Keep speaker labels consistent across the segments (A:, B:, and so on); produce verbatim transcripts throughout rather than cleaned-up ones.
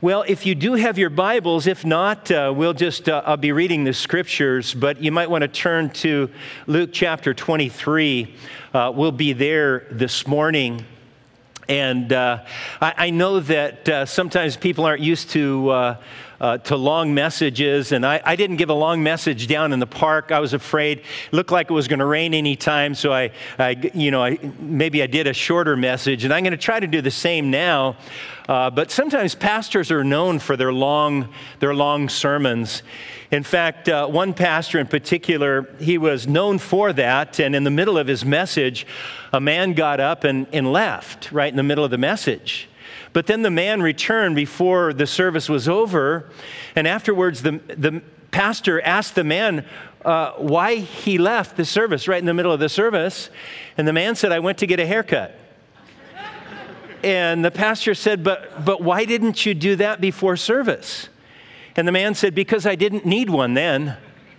A: Well, if you do have your Bibles, if not, uh, we'll just, uh, I'll be reading the scriptures, but you might want to turn to Luke chapter twenty-three. Uh, we'll be there this morning. And uh, I, I know that uh, sometimes people aren't used to uh, uh, to long messages, and I, I didn't give a long message down in the park. I was afraid. It looked like it was going to rain any time, so I, I you know, I, maybe I did a shorter message, and I'm going to try to do the same now. Uh, but sometimes pastors are known for their long their long sermons. In fact, uh, one pastor in particular, he was known for that, and in the middle of his message, a man got up and, and left right in the middle of the message. But then the man returned before the service was over, and afterwards the, the pastor asked the man uh, why he left the service right in the middle of the service, and the man said, "I went to get a haircut." And the pastor said, but but why didn't you do that before service? And the man said, because I didn't need one then.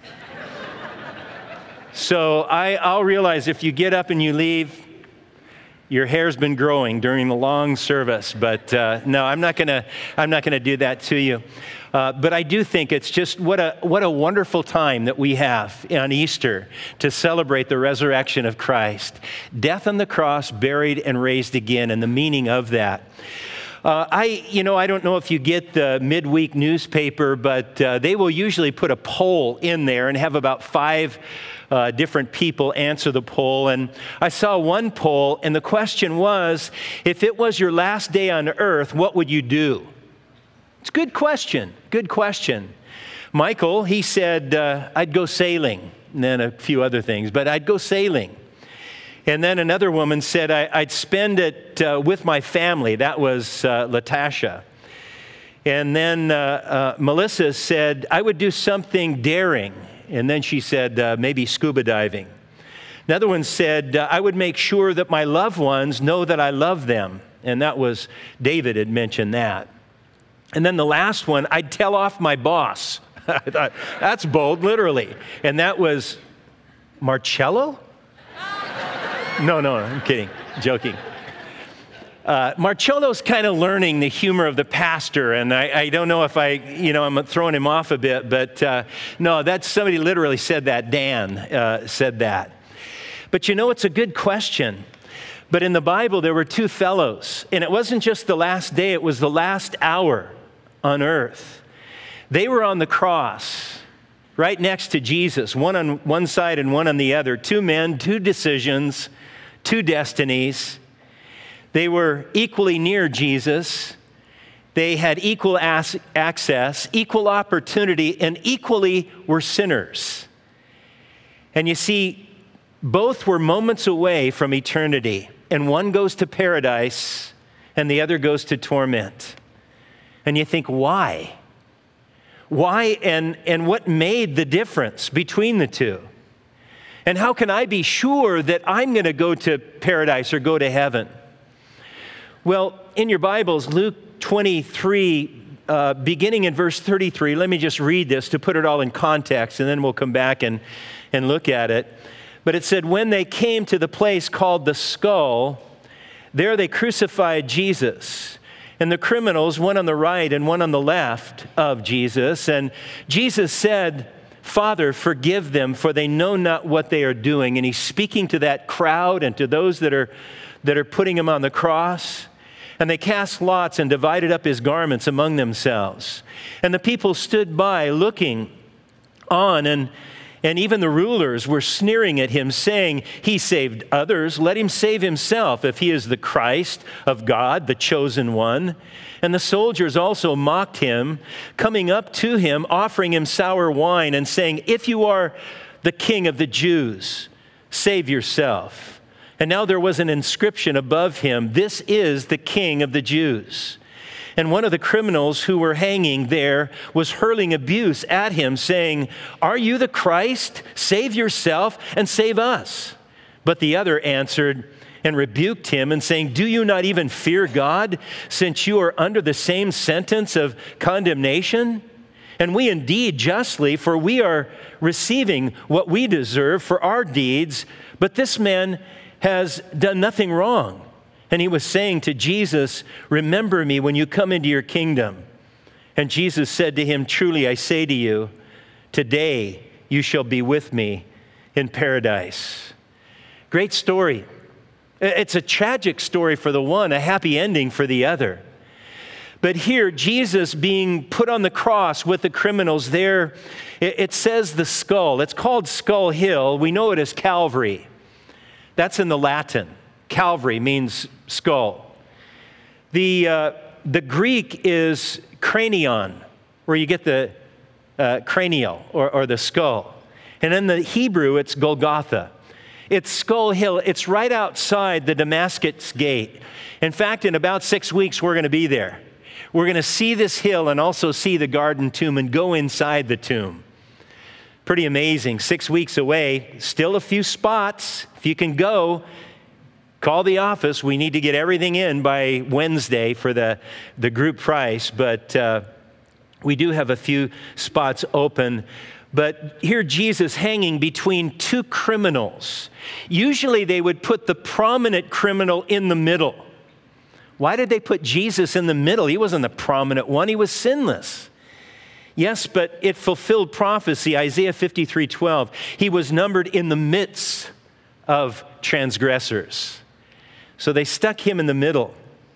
A: So I, I'll realize if you get up and you leave, your hair's been growing during the long service. But uh, no, I'm not gonna I'm not gonna do that to you. Uh, but I do think it's just what a what a wonderful time that we have on Easter to celebrate the resurrection of Christ. Death on the cross, buried and raised again, and the meaning of that. Uh, I, you know, I don't know if you get the midweek newspaper, but uh, they will usually put a poll in there and have about five uh, different people answer the poll. And I saw one poll, and the question was, if it was your last day on earth, what would you do? It's a good question, good question. Michael, he said, uh, I'd go sailing, and then a few other things, but I'd go sailing. And then another woman said, I, I'd spend it uh, with my family. That was uh, Latasha. And then uh, uh, Melissa said, I would do something daring. And then she said, uh, maybe scuba diving. Another one said, uh, I would make sure that my loved ones know that I love them. And that was, David had mentioned that. And then the last one, I'd tell off my boss. I thought, that's bold, literally. And that was Marcello? No, no, I'm kidding, joking. Uh, Marcello's kind of learning the humor of the pastor, and I, I don't know if I, you know, I'm throwing him off a bit, but uh, no, that's somebody literally said that. Dan uh, said that. But you know, it's a good question. But in the Bible, there were two fellows, and it wasn't just the last day, it was the last hour on earth. They were on the cross, right next to Jesus, one on one side and one on the other. Two men, two decisions, two destinies. They were equally near Jesus. They had equal as- access, equal opportunity, and equally were sinners. And you see, both were moments away from eternity. And one goes to paradise, and the other goes to torment. And you think, why? Why and, and what made the difference between the two? And how can I be sure that I'm going to go to paradise or go to heaven? Well, in your Bibles, Luke twenty-three, uh, beginning in verse thirty-three, let me just read this to put it all in context, and then we'll come back and, and look at it. But it said, when they came to the place called the Skull, there they crucified Jesus. And the criminals, one on the right and one on the left of Jesus. And Jesus said, Father, forgive them, for they know not what they are doing. And he's speaking to that crowd and to those that are, that are putting him on the cross. And they cast lots and divided up his garments among themselves. And the people stood by looking on, and And even the rulers were sneering at him, saying, he saved others, let him save himself if he is the Christ of God, the chosen one. And the soldiers also mocked him, coming up to him, offering him sour wine and saying, if you are the king of the Jews, save yourself. And now there was an inscription above him, this is the King of the Jews. And one of the criminals who were hanging there was hurling abuse at him, saying, are you the Christ? Save yourself and save us. But the other answered and rebuked him and saying, do you not even fear God, since you are under the same sentence of condemnation? And we indeed justly, for we are receiving what we deserve for our deeds, but this man has done nothing wrong. And he was saying to Jesus, remember me when you come into your kingdom. And Jesus said to him, "Truly I say to you, today you shall be with me in paradise." Great story. It's a tragic story for the one, a happy ending for the other. But here, Jesus being put on the cross with the criminals there, it says the skull. It's called Skull Hill. We know it as Calvary. That's in the Latin. Calvary means skull. The, uh, the Greek is cranion, where you get the uh, cranial or, or the skull. And in the Hebrew, it's Golgotha. It's Skull Hill. It's right outside the Damascus Gate. In fact, in about six weeks, we're going to be there. We're going to see this hill and also see the garden tomb and go inside the tomb. Pretty amazing. Six weeks away, still a few spots. If you can go, call the office. We need to get everything in by Wednesday for the, the group price, but uh, we do have a few spots open. But here Jesus hanging between two criminals. Usually they would put the prominent criminal in the middle. Why did they put Jesus in the middle? He wasn't the prominent one. He was sinless. Yes, but it fulfilled prophecy, Isaiah fifty-three twelve. He was numbered in the midst of transgressors. So they stuck him in the middle.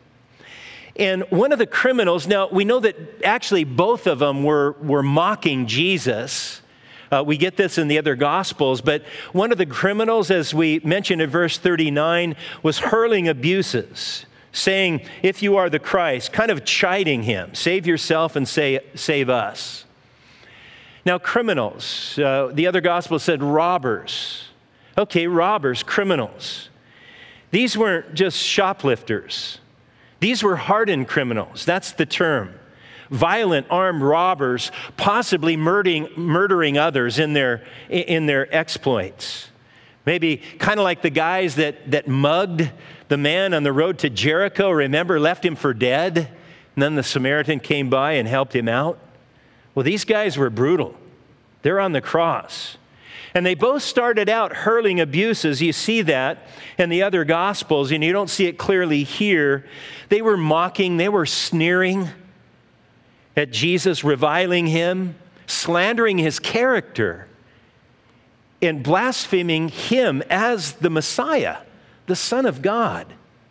A: And one of the criminals, now we know that actually both of them were, were mocking Jesus. Uh, we get this in the other Gospels, but one of the criminals, as we mentioned in verse thirty-nine, was hurling abuses, saying, "If you are the Christ," kind of chiding him, "Save yourself and say, save us." Now, criminals, uh, the other Gospel said robbers. Okay, robbers, criminals. These weren't just shoplifters. These were hardened criminals. That's the term. Violent armed robbers, possibly murdering, murdering others in their, in their exploits. Maybe kind of like the guys that, that mugged the man on the road to Jericho, remember, left him for dead, and then the Samaritan came by and helped him out. Well, these guys were brutal. They're on the cross. And they both started out hurling abuses. You see that in the other Gospels, and you don't see it clearly here. They were mocking, they were sneering at Jesus, reviling him, slandering his character, and blaspheming him as the Messiah, the Son of God.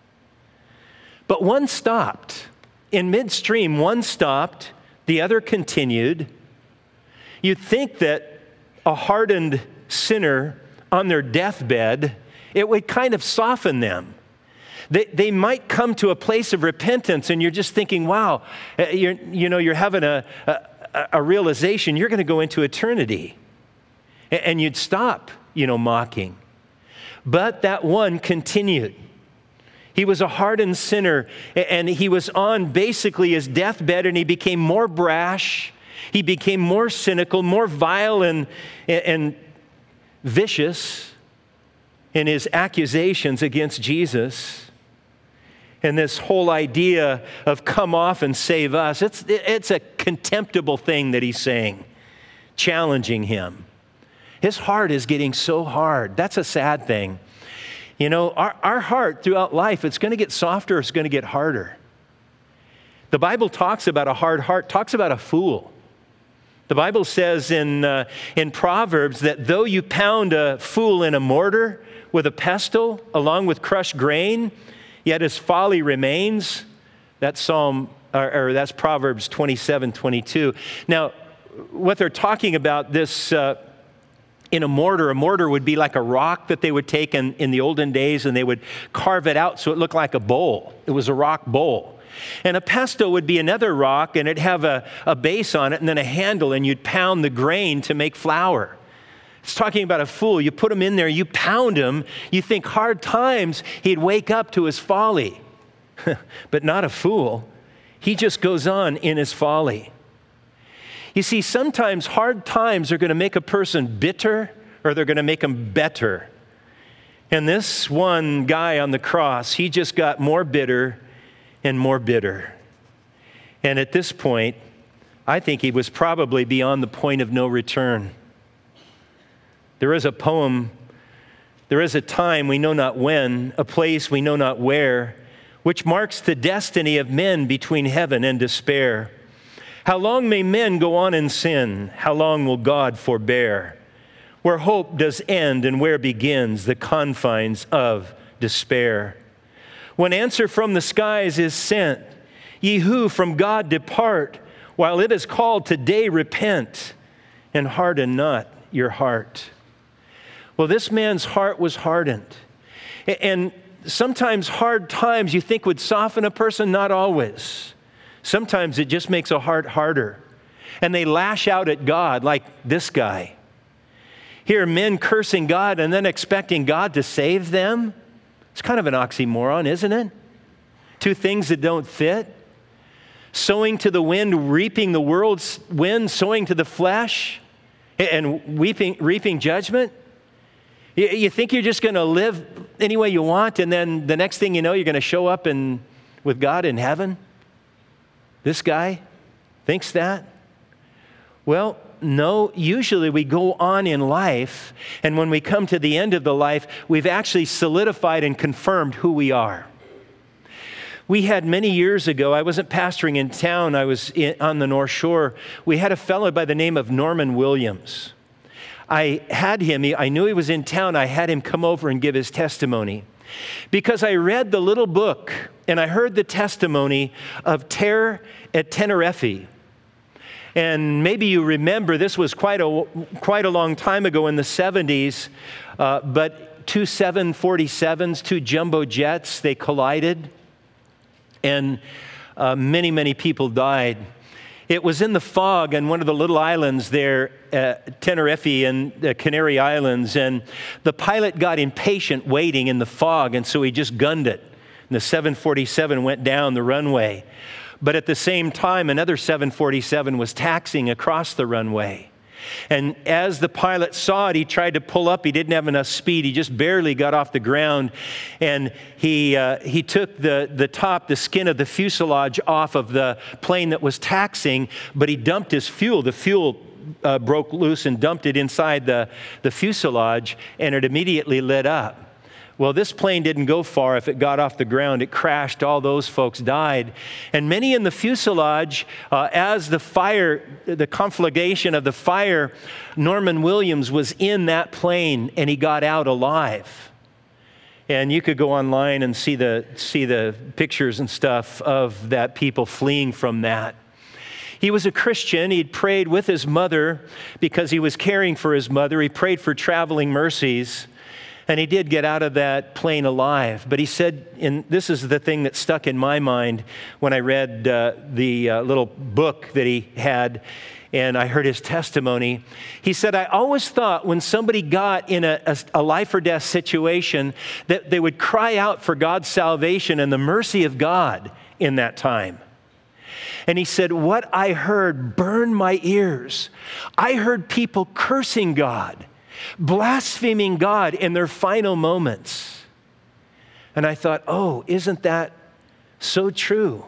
A: But one stopped. In midstream, one stopped, the other continued. You'd think that a hardened sinner on their deathbed, it would kind of soften them. They, they might come to a place of repentance, and you're just thinking, wow, you're, you know, you're having a, a, a realization you're going to go into eternity. And, and you'd stop, you know, mocking. But that one continued. He was a hardened sinner, and he was on basically his deathbed, and he became more brash. He became more cynical, more vile and, and vicious in his accusations against Jesus. And this whole idea of come off and save us, it's, it's a contemptible thing that he's saying, challenging him. His heart is getting so hard. That's a sad thing. You know, our, our heart throughout life, it's going to get softer, it's going to get harder. The Bible talks about a hard heart, talks about a fool. The Bible says in, uh, in Proverbs that though you pound a fool in a mortar with a pestle along with crushed grain, yet his folly remains. That's Psalm, or, or that's Proverbs twenty-seven twenty-two. Now, what they're talking about this uh, in a mortar, a mortar would be like a rock that they would take in, in the olden days, and they would carve it out so it looked like a bowl. It was a rock bowl. And a pestle would be another rock, and it'd have a, a base on it and then a handle, and you'd pound the grain to make flour. It's talking about a fool. You put him in there, you pound him, you think hard times, he'd wake up to his folly. But not a fool. He just goes on in his folly. You see, sometimes hard times are going to make a person bitter, or they're going to make them better. And this one guy on the cross, he just got more bitter and more bitter. And at this point, I think he was probably beyond the point of no return. There is a poem, there is a time, we know not when, a place we know not where, which marks the destiny of men between heaven and despair. How long may men go on in sin? How long will God forbear? Where hope does end and where begins the confines of despair. When answer from the skies is sent, ye who from God depart, while it is called today repent, and harden not your heart. Well, this man's heart was hardened. And sometimes hard times you think would soften a person, not always. Sometimes it just makes a heart harder. And they lash out at God like this guy. Here, men cursing God and then expecting God to save them. It's kind of an oxymoron, isn't it? Two things that don't fit. Sowing to the wind, reaping the world's wind, sowing to the flesh, and weeping, reaping judgment. You think you're just going to live any way you want, and then the next thing you know, you're going to show up in, with God in heaven? This guy thinks that? Well, no, usually we go on in life, and when we come to the end of the life, we've actually solidified and confirmed who we are. We had many years ago, I wasn't pastoring in town, I was in, on the North Shore. We had a fellow by the name of Norman Williams. I had him, I knew he was in town, I had him come over and give his testimony. Because I read the little book and I heard the testimony of Terre at Tenerife. And maybe you remember, this was quite a, quite a long time ago in the seventies, uh, but two seven forty-sevens, two jumbo jets, they collided. And uh, many, many people died. It was in the fog on one of the little islands there, uh, Tenerife and the Canary Islands, and the pilot got impatient waiting in the fog, and so he just gunned it. And the seven forty-seven went down the runway. But at the same time, another seven forty-seven was taxiing across the runway. And as the pilot saw it, he tried to pull up. He didn't have enough speed. He just barely got off the ground. And he uh, he took the, the top, the skin of the fuselage off of the plane that was taxiing, but he dumped his fuel. The fuel uh, broke loose and dumped it inside the, the fuselage, and it immediately lit up. Well, this plane didn't go far. If it got off the ground, it crashed. All those folks died. And many in the fuselage, uh, as the fire, the conflagration of the fire, Norman Williams was in that plane and he got out alive. And you could go online and see the, see the pictures and stuff of that people fleeing from that. He was a Christian. He'd prayed with his mother because he was caring for his mother. He prayed for traveling mercies. And he did get out of that plane alive. But he said, and this is the thing that stuck in my mind when I read uh, the uh, little book that he had, and I heard his testimony. He said, I always thought when somebody got in a, a, a life or death situation that they would cry out for God's salvation and the mercy of God in that time. And he said, what I heard burned my ears. I heard people cursing God, blaspheming God in their final moments. And I thought, oh, isn't that so true?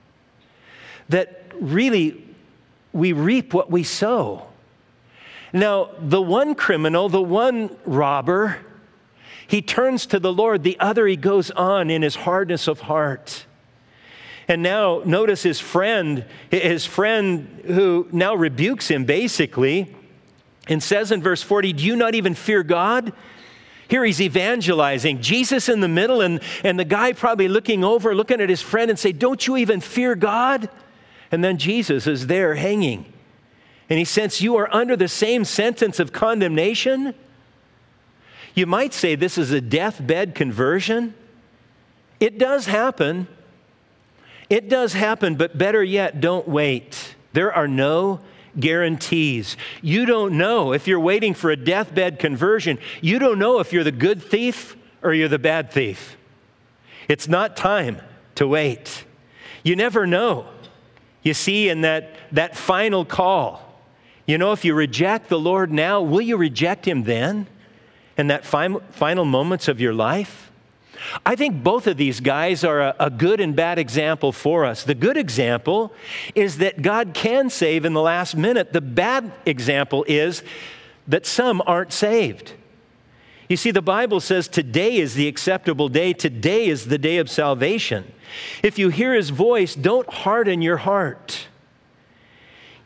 A: That really we reap what we sow. Now, the one criminal, the one robber, he turns to the Lord. The other, he goes on in his hardness of heart. And now notice his friend, his friend who now rebukes him basically, and says in verse forty, do you not even fear God? Here he's evangelizing. Jesus in the middle, and, and the guy probably looking over, looking at his friend and say, don't you even fear God? And then Jesus is there hanging. And he says, you are under the same sentence of condemnation? You might say this is a deathbed conversion. It does happen. It does happen, but better yet, don't wait. There are no guarantees. You don't know if you're waiting for a deathbed conversion. You don't know if you're the good thief or you're the bad thief. It's not time to wait. You never know. You see, in that, that final call, you know, if you reject the Lord now, will you reject him then? In that final, final moments of your life? I think both of these guys are a, a good and bad example for us. The good example is that God can save in the last minute. The bad example is that some aren't saved. You see, the Bible says today is the acceptable day. Today is the day of salvation. If you hear his voice, don't harden your heart.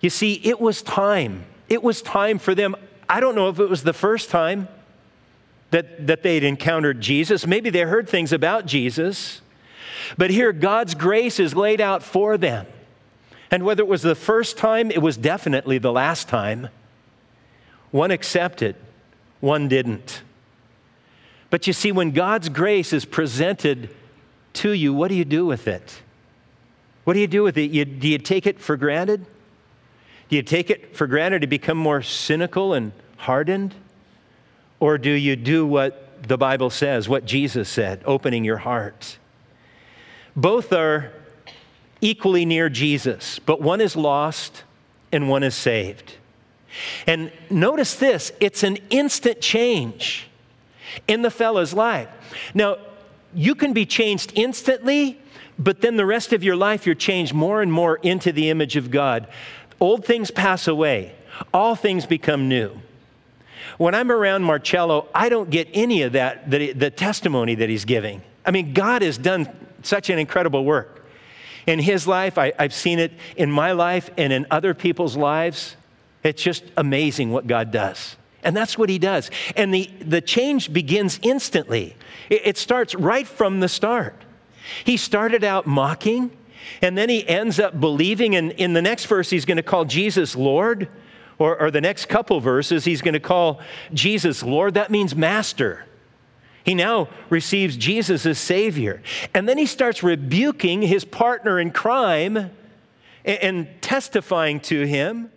A: You see, it was time. It was time for them. I don't know if it was the first time that, that they'd encountered Jesus. Maybe they heard things about Jesus. But here, God's grace is laid out for them. And whether it was the first time, it was definitely the last time. One accepted, one didn't. But you see, when God's grace is presented to you, what do you do with it? What do you do with it? You, do you take it for granted? Do you take it for granted to become more cynical and hardened? Or do you do what the Bible says, what Jesus said, opening your heart? Both are equally near Jesus, but one is lost and one is saved. And notice this, it's an instant change in the fellow's life. Now, you can be changed instantly, but then the rest of your life you're changed more and more into the image of God. Old things pass away. All things become new. When I'm around Marcello, I don't get any of that, the, the testimony that he's giving. I mean, God has done such an incredible work. In his life, I, I've seen it in my life and in other people's lives. It's just amazing what God does. And that's what he does. And the, the change begins instantly. It, it starts right from the start. He started out mocking, and then he ends up believing. And in the next verse, he's going to call Jesus Lord. Or, or the next couple verses, he's going to call Jesus Lord. That means master. He now receives Jesus as Savior. And then he starts rebuking his partner in crime and, and testifying to him.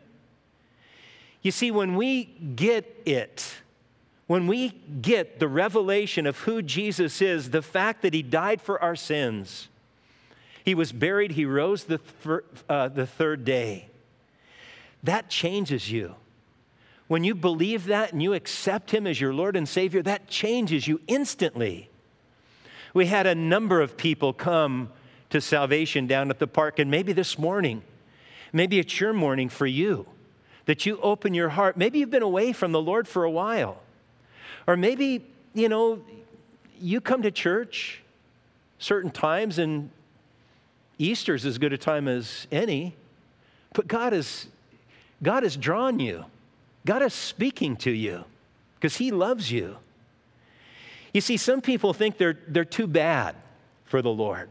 A: You see, when we get it, when we get the revelation of who Jesus is, the fact that he died for our sins, he was buried, he rose the, th- uh, the third day, that changes you. When you believe that and you accept him as your Lord and Savior, that changes you instantly. We had a number of people come to salvation down at the park, and maybe this morning, maybe it's your morning for you, that you open your heart. Maybe you've been away from the Lord for a while. Or maybe, you know, you come to church certain times, and Easter's as good a time as any, but God is God has drawn you. God is speaking to you because he loves you. You see, some people think they're, they're too bad for the Lord.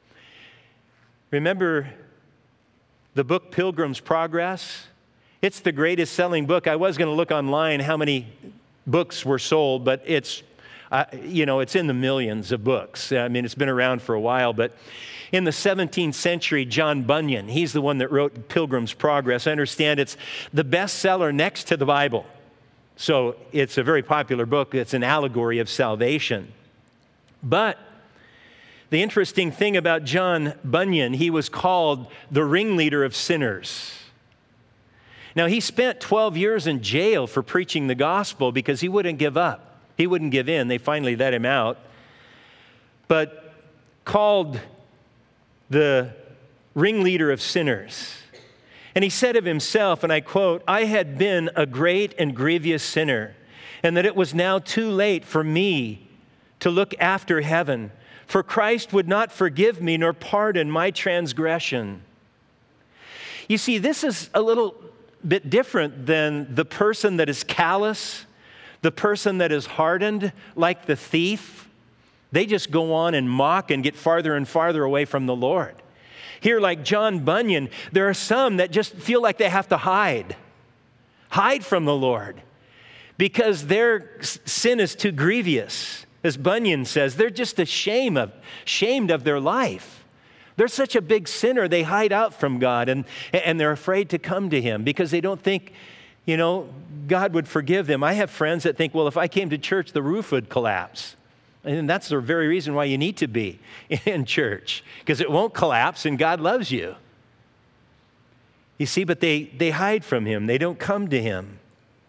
A: Remember the book Pilgrim's Progress? It's the greatest selling book. I was going to look online how many books were sold, but it's, uh, you know, it's in the millions of books. I mean, it's been around for a while, but in the seventeenth century, John Bunyan, he's the one that wrote Pilgrim's Progress. I understand it's the bestseller next to the Bible. So it's a very popular book. It's an allegory of salvation. But the interesting thing about John Bunyan, he was called the ringleader of sinners. Now, he spent twelve years in jail for preaching the gospel because he wouldn't give up. He wouldn't give in. They finally let him out. But called the ringleader of sinners. And he said of himself, and I quote, "I had been a great and grievous sinner, and that it was now too late for me to look after heaven, for Christ would not forgive me nor pardon my transgression." You see, this is a little bit different than the person that is callous, the person that is hardened, like the thief. They just go on and mock and get farther and farther away from the Lord. Here, like John Bunyan, there are some that just feel like they have to hide, hide from the Lord because their sin is too grievous. As Bunyan says, they're just ashamed of, ashamed of their life. They're such a big sinner, they hide out from God, and, and they're afraid to come to him because they don't think, you know, God would forgive them. I have friends that think, well, if I came to church, the roof would collapse. And that's the very reason why you need to be in church, because it won't collapse and God loves you. You see, but they, they hide from him. They don't come to him.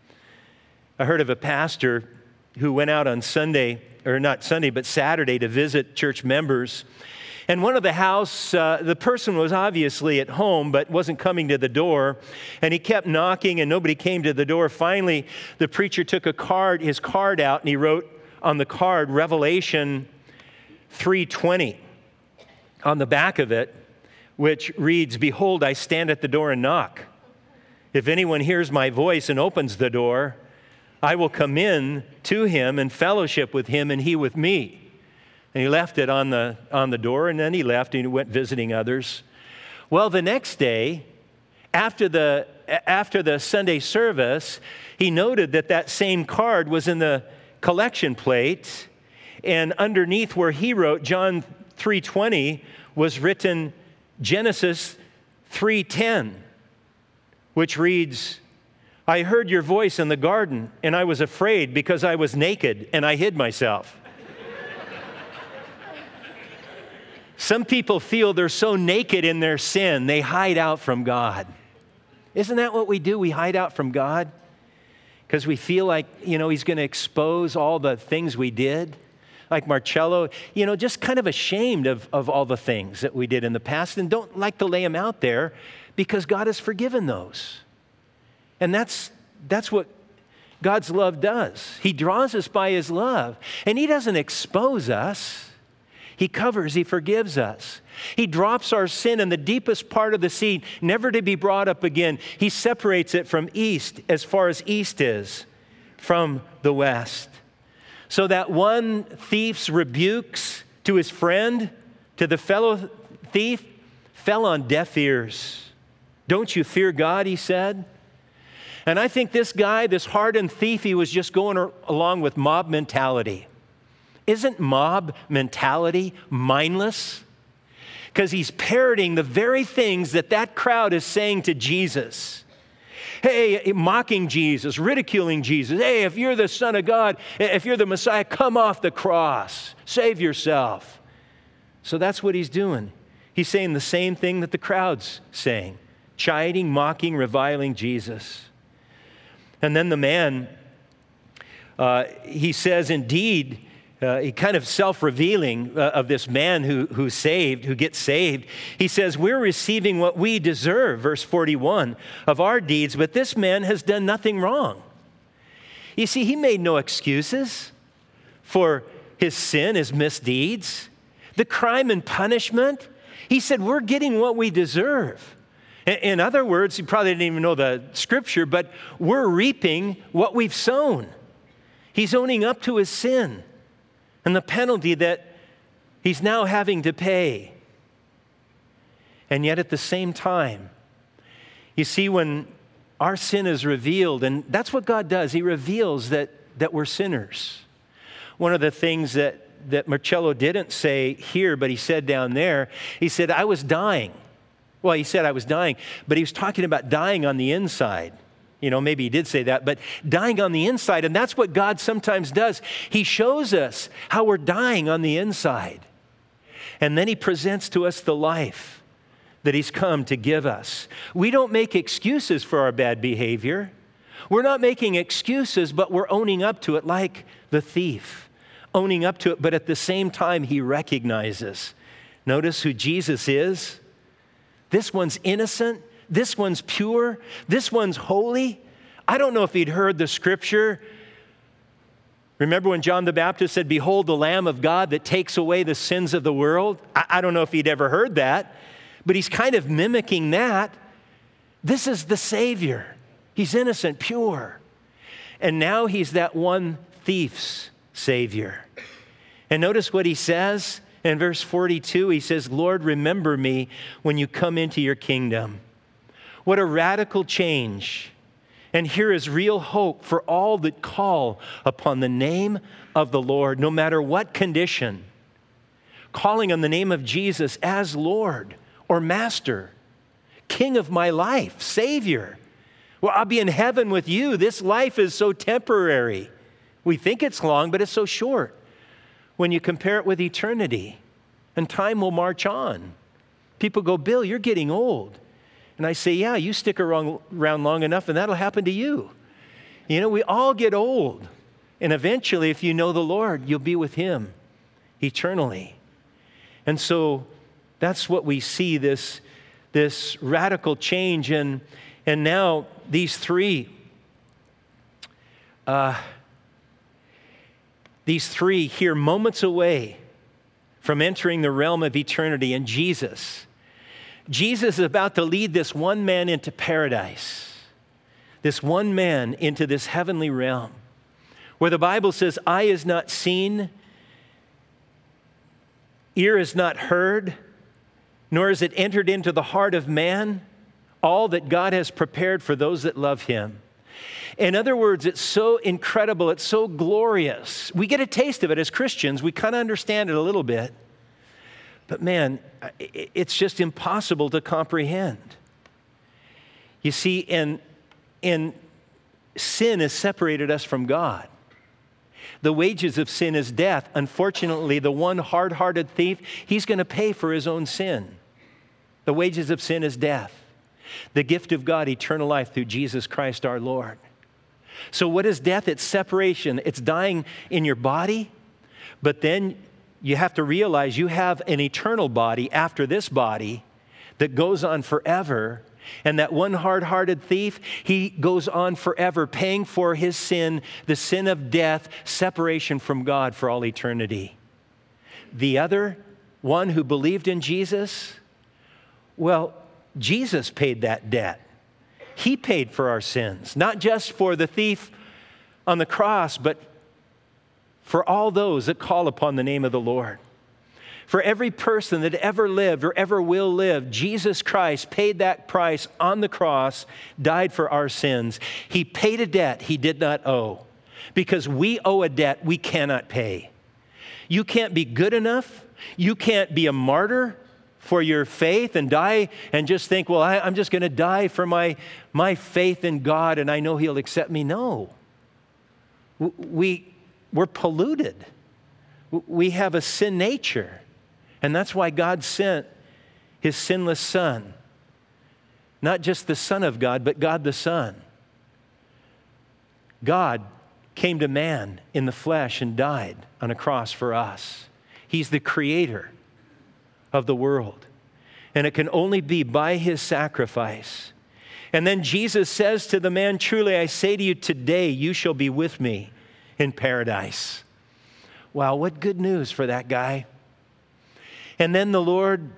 A: I heard of a pastor who went out on Sunday, or not Sunday, but Saturday to visit church members. And one of the house, uh, the person was obviously at home, but wasn't coming to the door. And he kept knocking and nobody came to the door. Finally, the preacher took a card, his card out, and he wrote on the card, Revelation three twenty on the back of it, which reads, "Behold, I stand at the door and knock. If anyone hears my voice and opens the door, I will come in to him and fellowship with him and he with me. And he left it on the, on the door, and then he left and he went visiting others. Well, the next day, after the, after the Sunday service, he noted that that same card was in the collection plate, and underneath where he wrote John three twenty was written Genesis three ten, which reads, I heard your voice in the garden, and I was afraid because I was naked, and I hid myself. Some people feel they're so naked in their sin, they hide out from God. Isn't that what we do? We hide out from God because we feel like, you know, he's going to expose all the things we did. Like Marcello, you know, just kind of ashamed of, of all the things that we did in the past and don't like to lay them out there because God has forgiven those. And that's that's what God's love does. He draws us by his love, and he doesn't expose us. He covers, he forgives us. He drops our sin in the deepest part of the sea, never to be brought up again. He separates it from east as far as east is from the west. So that one thief's rebukes to his friend, to the fellow thief, fell on deaf ears. Don't you fear God, he said. And I think this guy, this hardened thief, he was just going along with mob mentality. Isn't mob mentality mindless? Because he's parroting the very things that that crowd is saying to Jesus. Hey, mocking Jesus, ridiculing Jesus. Hey, if you're the Son of God, if you're the Messiah, come off the cross. Save yourself. So that's what he's doing. He's saying the same thing that the crowd's saying. Chiding, mocking, reviling Jesus. And then the man, uh, he says, indeed, Uh, he kind of self-revealing uh, of this man who, who's saved, who gets saved. He says, we're receiving what we deserve, verse forty-one, of our deeds, but this man has done nothing wrong. You see, he made no excuses for his sin, his misdeeds, the crime and punishment. He said, we're getting what we deserve. In, in other words, he probably didn't even know the scripture, but we're reaping what we've sown. He's owning up to his sin and the penalty that he's now having to pay. And yet at the same time, you see, when our sin is revealed, and that's what God does, he reveals that, that we're sinners. One of the things that, that Marcello didn't say here, but he said down there, he said, I was dying. Well, he said I was dying, but he was talking about dying on the inside. You know, maybe he did say that, but dying on the inside, and that's what God sometimes does. He shows us how we're dying on the inside. And then he presents to us the life that he's come to give us. We don't make excuses for our bad behavior. We're not making excuses, but we're owning up to it like the thief. Owning up to it, but at the same time, he recognizes. Notice who Jesus is. This one's innocent. This one's pure. This one's holy. I don't know if he'd heard the scripture. Remember when John the Baptist said, behold the Lamb of God that takes away the sins of the world? I, I don't know if he'd ever heard that, but he's kind of mimicking that. This is the Savior. He's innocent, pure. And now he's that one thief's Savior. And notice what he says in verse forty-two. He says, Lord, remember me when you come into your kingdom. What a radical change. And here is real hope for all that call upon the name of the Lord, no matter what condition. Calling on the name of Jesus as Lord or Master, King of my life, Savior. Well, I'll be in heaven with you. This life is so temporary. We think it's long, but it's so short when you compare it with eternity. And time will march on. People go, Bill, you're getting old. And I say, yeah, you stick around, around long enough and that'll happen to you. You know, we all get old. And eventually, if you know the Lord, you'll be with him eternally. And so that's what we see, this, this radical change. And, and now these three, uh, these three here moments away from entering the realm of eternity. And Jesus, Jesus is about to lead this one man into paradise. this one man into this heavenly realm where the Bible says, eye is not seen, ear is not heard, nor is it entered into the heart of man, all that God has prepared for those that love him. In other words, it's so incredible, it's so glorious. We get a taste of it as Christians, we kind of understand it a little bit. But man, it's just impossible to comprehend. You see, in, in sin has separated us from God. The wages of sin is death. Unfortunately, the one hard-hearted thief, he's going to pay for his own sin. The wages of sin is death. The gift of God, eternal life through Jesus Christ our Lord. So what is death? It's separation. It's dying in your body, but then you have to realize you have an eternal body after this body that goes on forever. And that one hard-hearted thief, he goes on forever paying for his sin, the sin of death, separation from God for all eternity. The other one who believed in Jesus, well, Jesus paid that debt. He paid for our sins, not just for the thief on the cross, but for all those that call upon the name of the Lord. For every person that ever lived or ever will live, Jesus Christ paid that price on the cross, died for our sins. He paid a debt he did not owe, because we owe a debt we cannot pay. You can't be good enough. You can't be a martyr for your faith and die and just think, well, I, I'm just going to die for my, my faith in God and I know he'll accept me. No. We, we're polluted. We have a sin nature. And that's why God sent his sinless Son. Not just the Son of God, but God the Son. God came to man in the flesh and died on a cross for us. He's the creator of the world. And it can only be by his sacrifice. And then Jesus says to the man, truly I say to you, today you shall be with me in paradise. Wow, what good news for that guy. And then the Lord,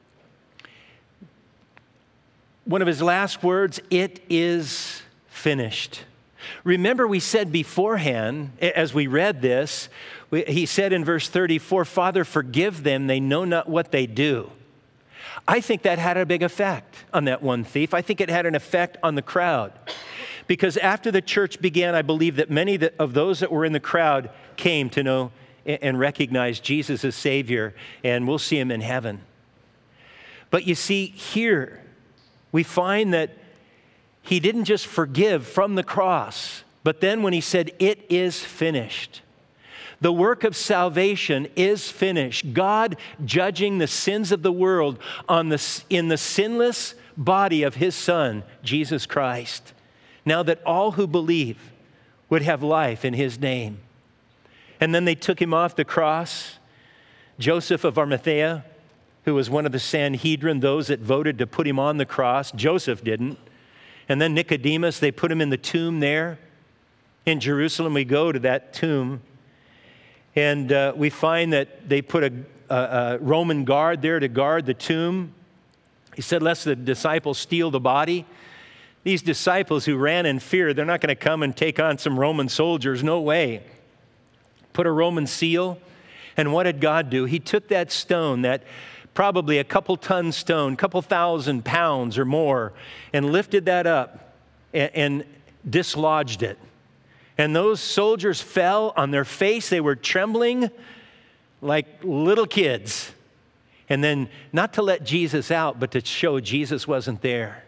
A: one of his last words, it is finished. Remember, we said beforehand, as we read this, he said in verse thirty-four, Father, forgive them, they know not what they do. I think that had a big effect on that one thief. I think it had an effect on the crowd. Because after the church began, I believe that many of those that were in the crowd came to know and recognize Jesus as Savior, and we'll see him in heaven. But you see, here we find that he didn't just forgive from the cross, but then when he said, it is finished, the work of salvation is finished. God judging the sins of the world on the, in the sinless body of his Son, Jesus Christ. Now that all who believe would have life in his name. And then they took him off the cross. Joseph of Arimathea, who was one of the Sanhedrin, those that voted to put him on the cross. Joseph didn't. And then Nicodemus, they put him in the tomb there. In Jerusalem, we go to that tomb. And uh, we find that they put a, a, a Roman guard there to guard the tomb. He said, lest the disciples steal the body. These disciples who ran in fear, they're not going to come and take on some Roman soldiers. No way. Put a Roman seal. And what did God do? He took that stone, that probably a couple ton stone, couple thousand pounds or more, and lifted that up and, and dislodged it. And those soldiers fell on their face. They were trembling like little kids. And then not to let Jesus out, but to show Jesus wasn't there.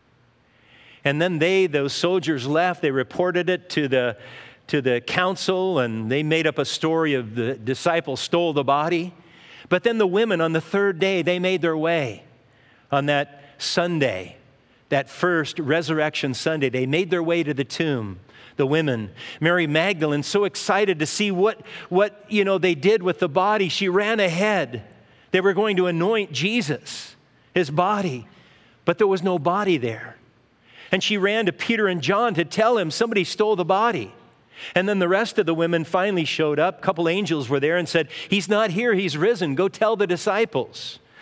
A: And then they, those soldiers left. They reported it to the to the council, and they made up a story of the disciples stole the body. But then the women on the third day, they made their way on that Sunday, that first resurrection Sunday. They made their way to the tomb, the women. Mary Magdalene, so excited to see what, what you know, they did with the body. She ran ahead. They were going to anoint Jesus, his body, but there was no body there. And she ran to Peter and John to tell him somebody stole the body. And then the rest of the women finally showed up. A couple angels were there and said, he's not here, he's risen. Go tell the disciples.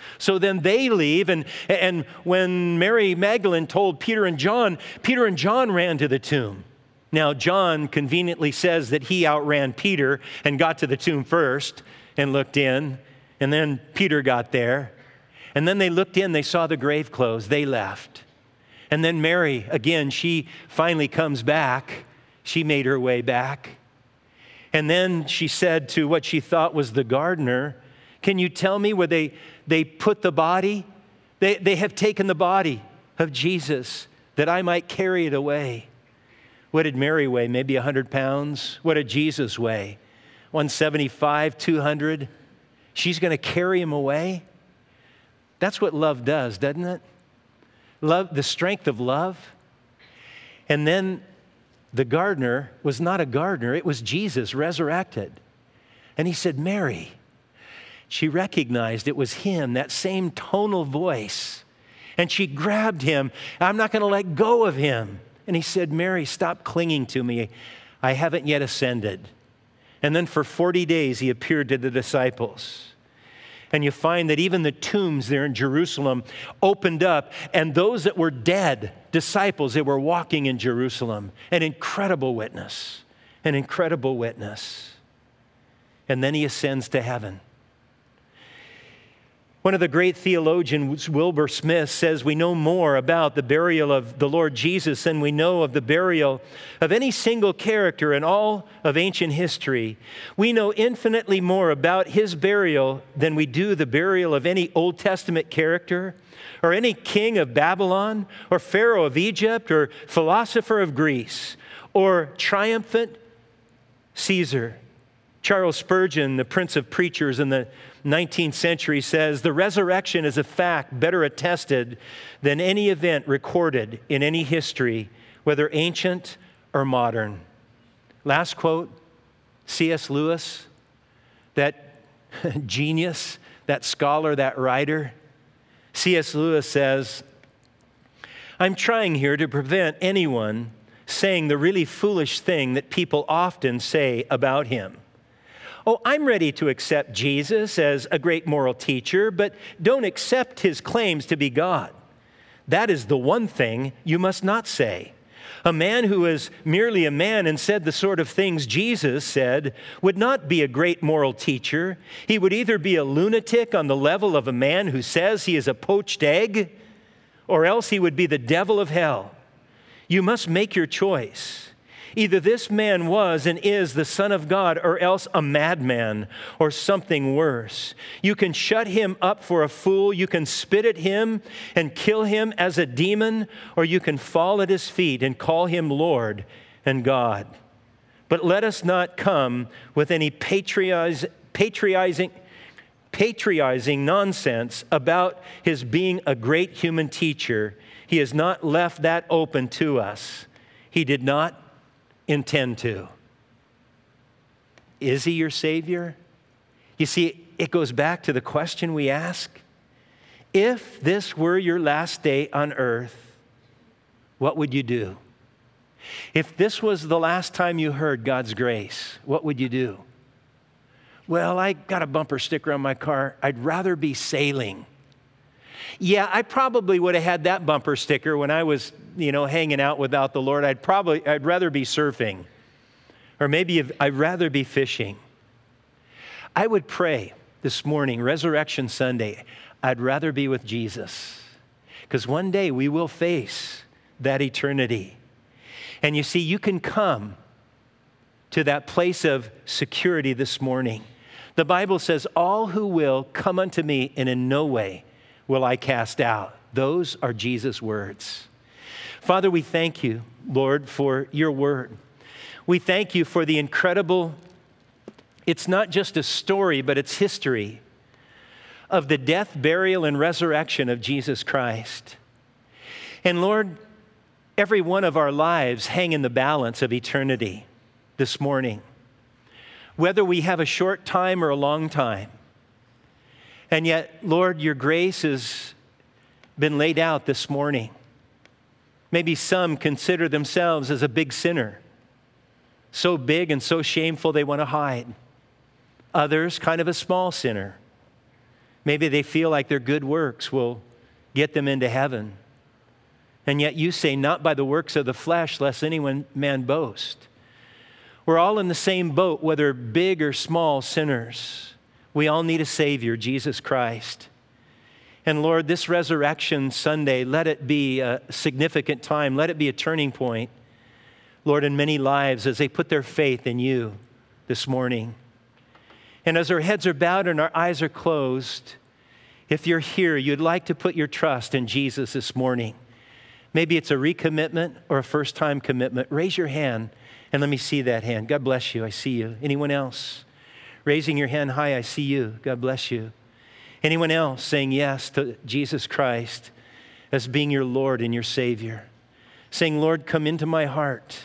A: So then they leave, and, and when Mary Magdalene told Peter and John, Peter and John ran to the tomb. Now, John conveniently says that he outran Peter and got to the tomb first and looked in, and then Peter got there. And then they looked in, they saw the grave closed, they left. And then Mary, again, she finally comes back. She made her way back. And then she said to what she thought was the gardener, "Can you tell me where they, they put the body? They, they have taken the body of Jesus that I might carry it away." What did Mary weigh? Maybe one hundred pounds. What did Jesus weigh? one seventy-five, two hundred. She's going to carry him away? That's what love does, doesn't it? Love, the strength of love. And then the gardener was not a gardener. It was Jesus resurrected. And he said, "Mary." She recognized it was him, that same tonal voice. And she grabbed him. "I'm not going to let go of him." And he said, "Mary, stop clinging to me. I haven't yet ascended." And then for forty days, he appeared to the disciples. And you find that even the tombs there in Jerusalem opened up, and those that were dead, disciples, they were walking in Jerusalem. An incredible witness, an incredible witness. And then he ascends to heaven. One of the great theologians, Wilbur Smith, says we know more about the burial of the Lord Jesus than we know of the burial of any single character in all of ancient history. We know infinitely more about his burial than we do the burial of any Old Testament character, or any king of Babylon, or Pharaoh of Egypt, or philosopher of Greece, or triumphant Caesar. Charles Spurgeon, the Prince of Preachers in the nineteenth century, says, "The resurrection is a fact better attested than any event recorded in any history, whether ancient or modern." Last quote, C S Lewis, that genius, that scholar, that writer. C S Lewis says, "I'm trying here to prevent anyone saying the really foolish thing that people often say about him. Oh, I'm ready to accept Jesus as a great moral teacher, but don't accept his claims to be God. That is the one thing you must not say. A man who is merely a man and said the sort of things Jesus said would not be a great moral teacher. He would either be a lunatic on the level of a man who says he is a poached egg, or else he would be the devil of hell. You must make your choice. Either this man was and is the Son of God, or else a madman or something worse. You can shut him up for a fool, you can spit at him and kill him as a demon, or you can fall at his feet and call him Lord and God. But let us not come with any patriotiz- patrioizing, patronizing nonsense about his being a great human teacher. He has not left that open to us. He did not intend to. Is he your Savior? You see, it goes back to the question we ask. If this were your last day on earth, what would you do? If this was the last time you heard God's grace, what would you do? Well, I got a bumper sticker on my car. I'd rather be sailing. Yeah, I probably would have had that bumper sticker when I was, you know, hanging out without the Lord. I'd probably, I'd rather be surfing. Or maybe I'd rather be fishing. I would pray this morning, Resurrection Sunday, I'd rather be with Jesus. Because one day we will face that eternity. And you see, you can come to that place of security this morning. The Bible says, all who will come unto me, and in no way will I cast out. Those are Jesus' words. Father, we thank you, Lord, for your word. We thank you for the incredible, it's not just a story, but it's history of the death, burial, and resurrection of Jesus Christ. And Lord, every one of our lives hang in the balance of eternity this morning. Whether we have a short time or a long time. And yet, Lord, your grace has been laid out this morning. Maybe some consider themselves as a big sinner. So big and so shameful they want to hide. Others, kind of a small sinner. Maybe they feel like their good works will get them into heaven. And yet you say, not by the works of the flesh, lest any man boast. We're all in the same boat, whether big or small sinners. We all need a Savior, Jesus Christ. And Lord, this Resurrection Sunday, let it be a significant time. Let it be a turning point, Lord, in many lives as they put their faith in you this morning. And as our heads are bowed and our eyes are closed, if you're here, you'd like to put your trust in Jesus this morning. Maybe it's a recommitment or a first-time commitment. Raise your hand and let me see that hand. God bless you. I see you. Anyone else? Raising your hand high, I see you. God bless you. Anyone else saying yes to Jesus Christ as being your Lord and your Savior? Saying, Lord, come into my heart.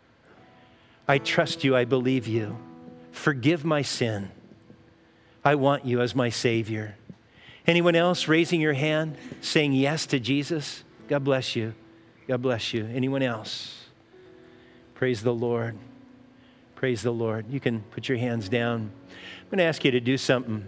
A: I trust you. I believe you. Forgive my sin. I want you as my Savior. Anyone else raising your hand saying yes to Jesus? God bless you. God bless you. Anyone else? Praise the Lord. Praise the Lord. You can put your hands down. I'm going to ask you to do something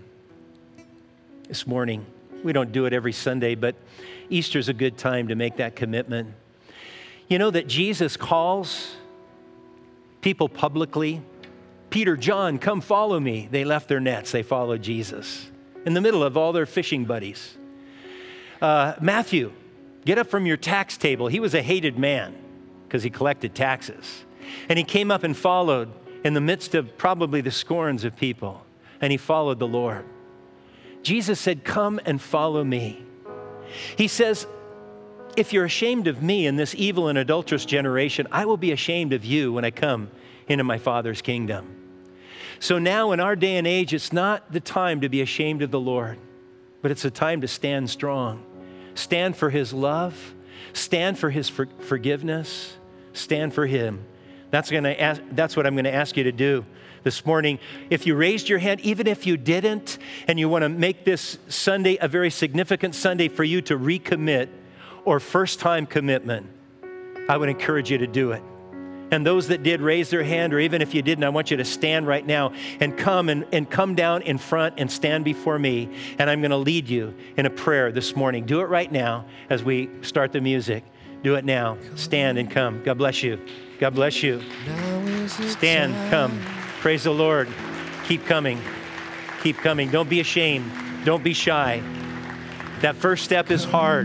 A: this morning. We don't do it every Sunday, but Easter's a good time to make that commitment. You know that Jesus calls people publicly. Peter, John, come follow me. They left their nets. They followed Jesus in the middle of all their fishing buddies. Uh, Matthew, get up from your tax table. He was a hated man because he collected taxes. And he came up and followed in the midst of probably the scorns of people. And he followed the Lord. Jesus said, come and follow me. He says, if you're ashamed of me in this evil and adulterous generation, I will be ashamed of you when I come into my Father's kingdom. So now in our day and age, it's not the time to be ashamed of the Lord, but it's a time to stand strong. Stand for his love. Stand for his for- forgiveness. Stand for him. That's, gonna ask, that's what I'm going to ask you to do this morning. If you raised your hand, even if you didn't, and you want to make this Sunday a very significant Sunday for you to recommit or first-time commitment, I would encourage you to do it. And those that did raise their hand, or even if you didn't, I want you to stand right now and come and, and come down in front and stand before me. And I'm going to lead you in a prayer this morning. Do it right now as we start the music. Do it now. Stand and come. God bless you. God bless you. Stand, come. Praise the Lord. Keep coming. Keep coming. Don't be ashamed. Don't be shy. That first step is hard.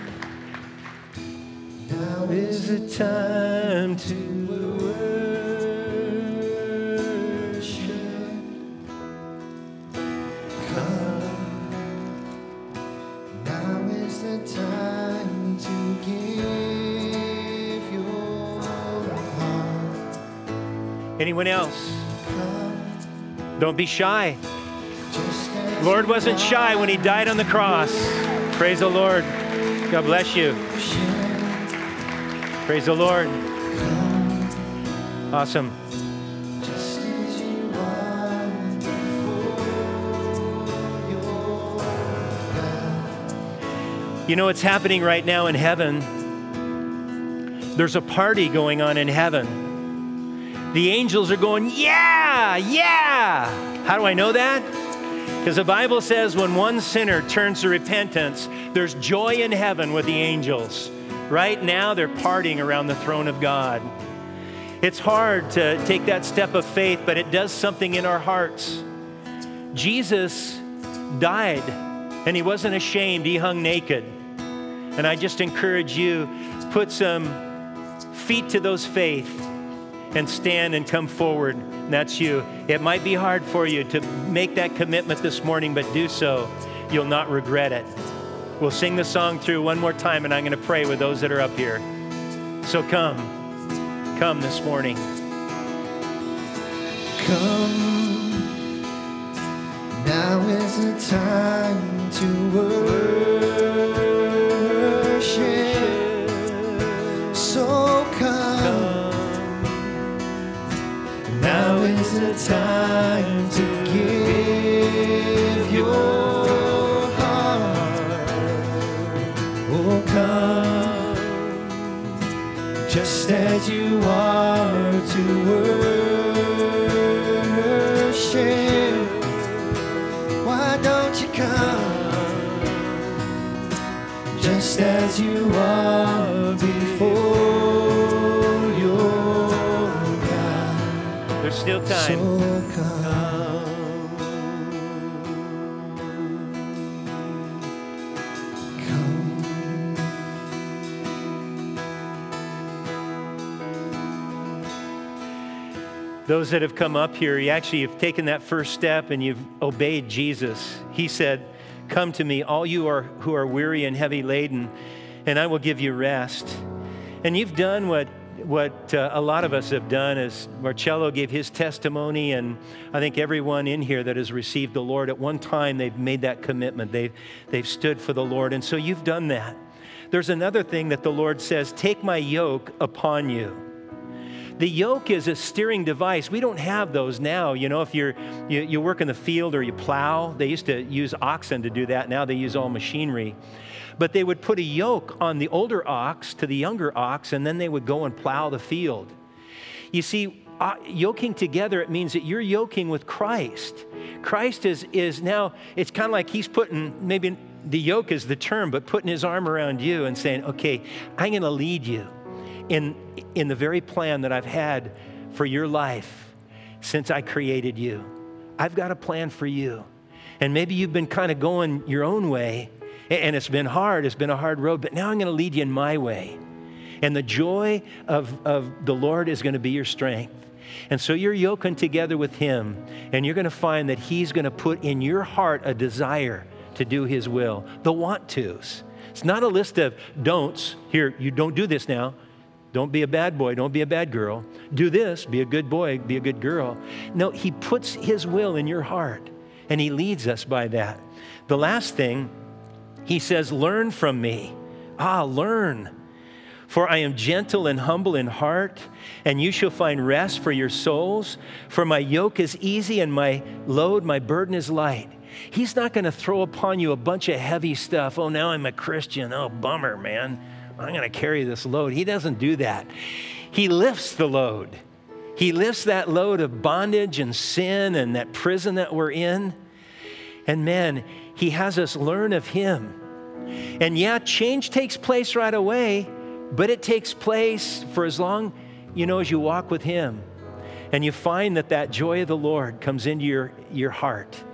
A: Now is the time to worship. Come. Now is the time to give your heart. Anyone else? Don't be shy. Lord wasn't shy when he died on the cross. Praise the Lord. God bless you. Praise the Lord. Awesome. You know what's happening right now in heaven? There's a party going on in heaven. The angels are going, yeah, yeah. How do I know that? Because the Bible says when one sinner turns to repentance, there's joy in heaven with the angels. Right now, they're partying around the throne of God. It's hard to take that step of faith, but it does something in our hearts. Jesus died, and he wasn't ashamed. He hung naked. And I just encourage you, put some feet to those faith and stand and come forward. And that's you. It might be hard for you to make that commitment this morning, but do so. You'll not regret it. We'll sing the song through one more time, and I'm going to pray with those that are up here. So come. Come this morning.
B: Come. Now is the time to worship. So come. Now is the time to give your heart. Oh, come, just as you are to worship. Why don't you come? as you are before your God.
A: There's still time.
B: So come.
A: Those that have come up here, you actually have taken that first step and you've obeyed Jesus. He said, come to me, all you are who are weary and heavy laden, and I will give you rest. And you've done what what uh, a lot of us have done, as Marcello gave his testimony, and I think everyone in here that has received the Lord, at one time they've made that commitment. They've, they've stood for the Lord, and so you've done that. There's another thing that the Lord says, take my yoke upon you. The yoke is a steering device. We don't have those now. You know, if you're, you, you work in the field or you plow, they used to use oxen to do that. Now they use all machinery. But they would put a yoke on the older ox to the younger ox, and then they would go and plow the field. You see, uh, yoking together, it means that you're yoking with Christ. Christ is, is now, it's kind of like he's putting, maybe the yoke is the term, but putting his arm around you and saying, okay, I'm going to lead you in in the very plan that I've had for your life since I created you. I've got a plan for you. And maybe you've been kind of going your own way, and it's been hard, it's been a hard road, but now I'm going to lead you in my way. And the joy of, of the Lord is going to be your strength. And so you're yoking together with him, and you're going to find that he's going to put in your heart a desire to do his will, the want tos. It's not a list of don'ts. Here, you don't do this now. Don't be a bad boy. Don't be a bad girl. Do this. Be a good boy. Be a good girl. No, he puts his will in your heart, and he leads us by that. The last thing, he says, learn from me. Ah, learn. For I am gentle and humble in heart, and you shall find rest for your souls. For my yoke is easy and my load, my burden is light. He's not going to throw upon you a bunch of heavy stuff. Oh, now I'm a Christian. Oh, bummer, man. I'm going to carry this load. He doesn't do that. He lifts the load. He lifts that load of bondage and sin and that prison that we're in. And man, he has us learn of him. And yeah, change takes place right away, but it takes place for as long, you know, as you walk with him. And you find that that joy of the Lord comes into your, your heart.